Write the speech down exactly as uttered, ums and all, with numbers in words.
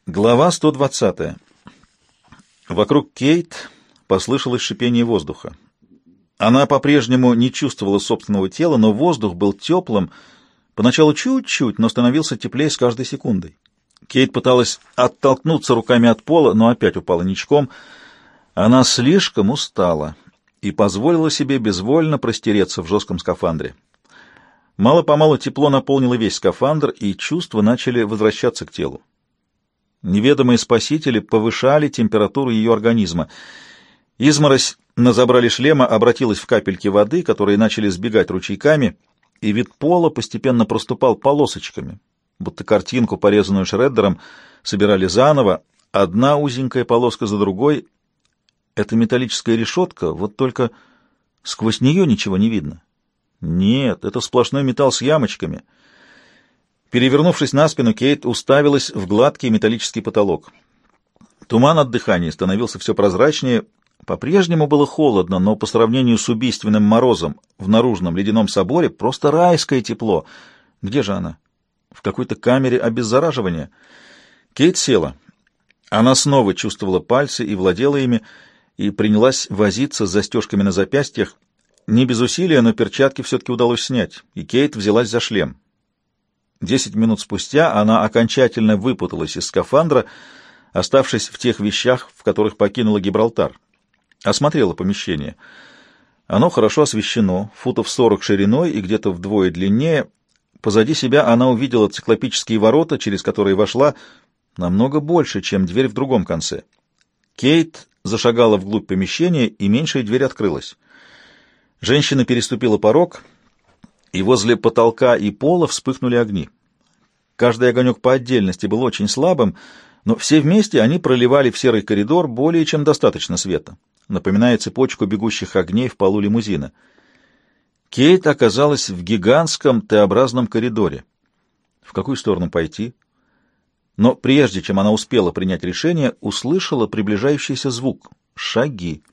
Глава сто двадцатая. Вокруг Кейт послышалось шипение воздуха. Она по-прежнему не чувствовала собственного тела, но воздух был теплым, поначалу чуть-чуть, но становился теплее с каждой секундой. Кейт пыталась оттолкнуться руками от пола, но опять упала ничком. Она слишком устала и позволила себе безвольно простереться в жестком скафандре. Мало-помалу тепло наполнило весь скафандр, и чувства начали возвращаться к телу. Неведомые спасители повышали температуру ее организма. Изморозь на забрале шлема обратилась в капельки воды, которые начали сбегать ручейками, и вид пола постепенно проступал полосочками, будто картинку, порезанную шреддером, собирали заново, одна узенькая полоска за другой. Это металлическая решетка, вот только сквозь нее ничего не видно. Нет, это сплошной металл с ямочками. Перевернувшись на спину, Кейт уставилась в гладкий металлический потолок. Туман от дыхания становился все прозрачнее. По-прежнему было холодно, но по сравнению с убийственным морозом в наружном ледяном соборе просто райское тепло. Где же она? В какой-то камере обеззараживания. Кейт села. Она снова чувствовала пальцы и владела ими, и принялась возиться с застежками на запястьях. Не без усилия, но перчатки все-таки удалось снять, и Кейт взялась за шлем. Десять минут спустя она окончательно выпуталась из скафандра, оставшись в тех вещах, в которых покинула Гибралтар. Осмотрела помещение. Оно хорошо освещено, футов сорок шириной и где-то вдвое длиннее. Позади себя она увидела циклопические ворота, через которые вошла, намного больше, чем дверь в другом конце. Кейт зашагала вглубь помещения, и меньшая дверь открылась. Женщина переступила порог, и возле потолка и пола вспыхнули огни. Каждый огонек по отдельности был очень слабым, но все вместе они проливали в серый коридор более чем достаточно света, напоминая цепочку бегущих огней в полу лимузина. Кейт оказалась в гигантском Т-образном коридоре. В какую сторону пойти? Но прежде чем она успела принять решение, услышала приближающийся звук — шаги.